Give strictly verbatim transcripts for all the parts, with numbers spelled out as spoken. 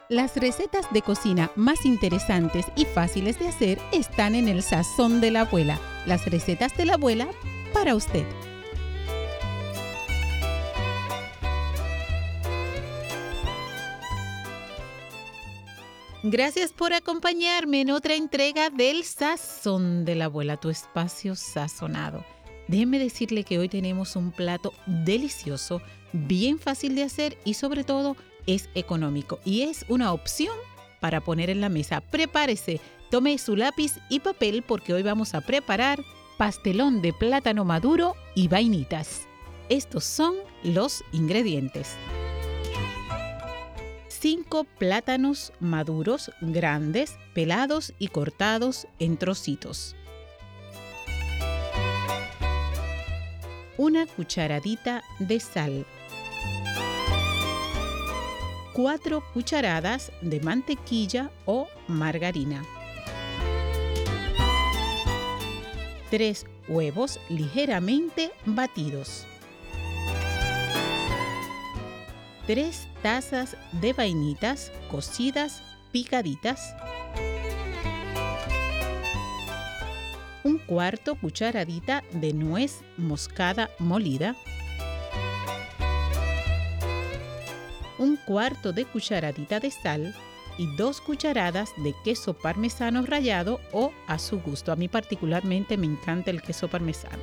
Las recetas de cocina más interesantes y fáciles de hacer están en el Sazón de la Abuela. Las recetas de la abuela para usted. Gracias por acompañarme en otra entrega del Sazón de la Abuela, tu espacio sazonado. Déjeme decirle que hoy tenemos un plato delicioso, bien fácil de hacer y sobre todo es económico y es una opción para poner en la mesa. Prepárese, tome su lápiz y papel porque hoy vamos a preparar pastelón de plátano maduro y vainitas. Estos son los ingredientes. cinco plátanos maduros grandes, pelados y cortados en trocitos. Una cucharadita de sal. cuatro cucharadas de mantequilla o margarina. tres huevos ligeramente batidos. tres tazas de vainitas cocidas picaditas. Un cuarto cucharadita de nuez moscada molida. Un cuarto de cucharadita de sal y dos cucharadas de queso parmesano rallado o a su gusto. A mí particularmente me encanta el queso parmesano.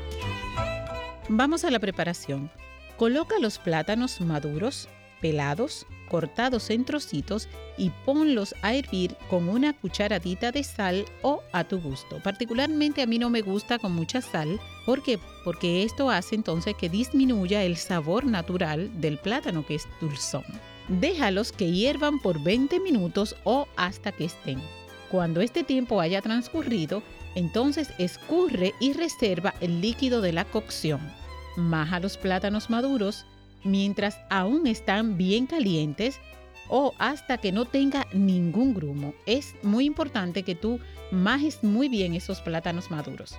Vamos a la preparación. Coloca los plátanos maduros, pelados, cortados en trocitos y ponlos a hervir con una cucharadita de sal o a tu gusto. Particularmente a mí no me gusta con mucha sal. ¿Por qué? Porque esto hace entonces que disminuya el sabor natural del plátano, que es dulzón. Déjalos que hiervan por veinte minutos o hasta que estén. Cuando este tiempo haya transcurrido, entonces escurre y reserva el líquido de la cocción. Maja los plátanos maduros mientras aún están bien calientes o hasta que no tenga ningún grumo. Es muy importante que tú majes muy bien esos plátanos maduros.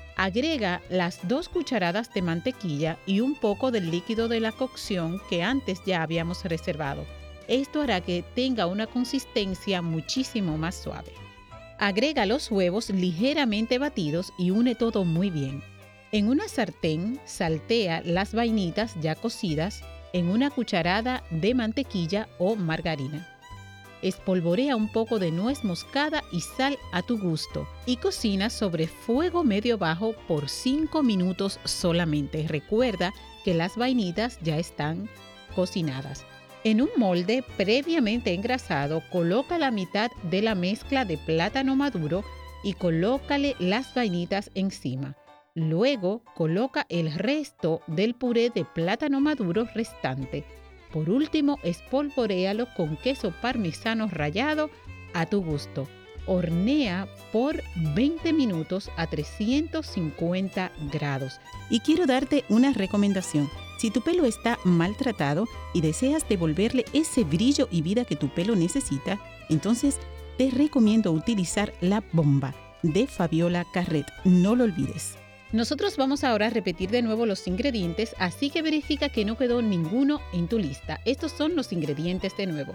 Agrega las dos cucharadas de mantequilla y un poco del líquido de la cocción que antes ya habíamos reservado. Esto hará que tenga una consistencia muchísimo más suave. Agrega los huevos ligeramente batidos y une todo muy bien. En una sartén, saltea las vainitas ya cocidas en una cucharada de mantequilla o margarina. Espolvorea un poco de nuez moscada y sal a tu gusto y cocina sobre fuego medio bajo por cinco minutos solamente. Recuerda que las vainitas ya están cocinadas. En un molde previamente engrasado, coloca la mitad de la mezcla de plátano maduro y colócale las vainitas encima. Luego, coloca el resto del puré de plátano maduro restante. Por último, espolvoréalo con queso parmesano rallado a tu gusto. Hornea por veinte minutos a trescientos cincuenta grados. Y quiero darte una recomendación. Si tu pelo está maltratado y deseas devolverle ese brillo y vida que tu pelo necesita, entonces te recomiendo utilizar la bomba de Fabiola Carret. No lo olvides. Nosotros vamos ahora a repetir de nuevo los ingredientes, así que verifica que no quedó ninguno en tu lista. Estos son los ingredientes de nuevo.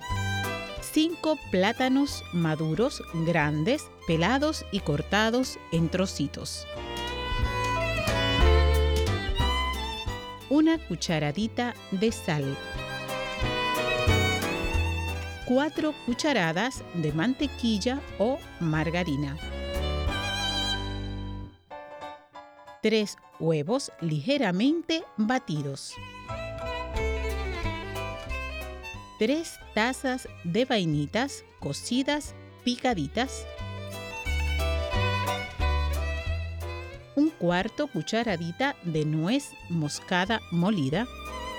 cinco plátanos maduros grandes, pelados y cortados en trocitos. Una cucharadita de sal. cuatro cucharadas de mantequilla o margarina. tres huevos ligeramente batidos. tres tazas de vainitas cocidas picaditas. Un cuarto cucharadita de nuez moscada molida.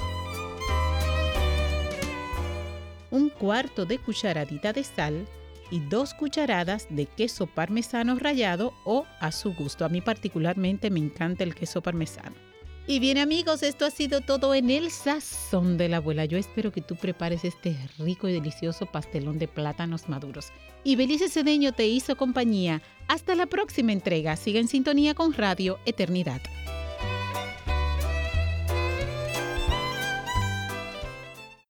Un cuarto de cucharadita de sal y dos cucharadas de queso parmesano rallado o a su gusto. A mí particularmente me encanta el queso parmesano. Y bien amigos, esto ha sido todo en el Sazón de la Abuela. Yo espero que tú prepares este rico y delicioso pastelón de plátanos maduros. Y Belice Cedeño te hizo compañía. Hasta la próxima entrega. Siga en sintonía con Radio Eternidad.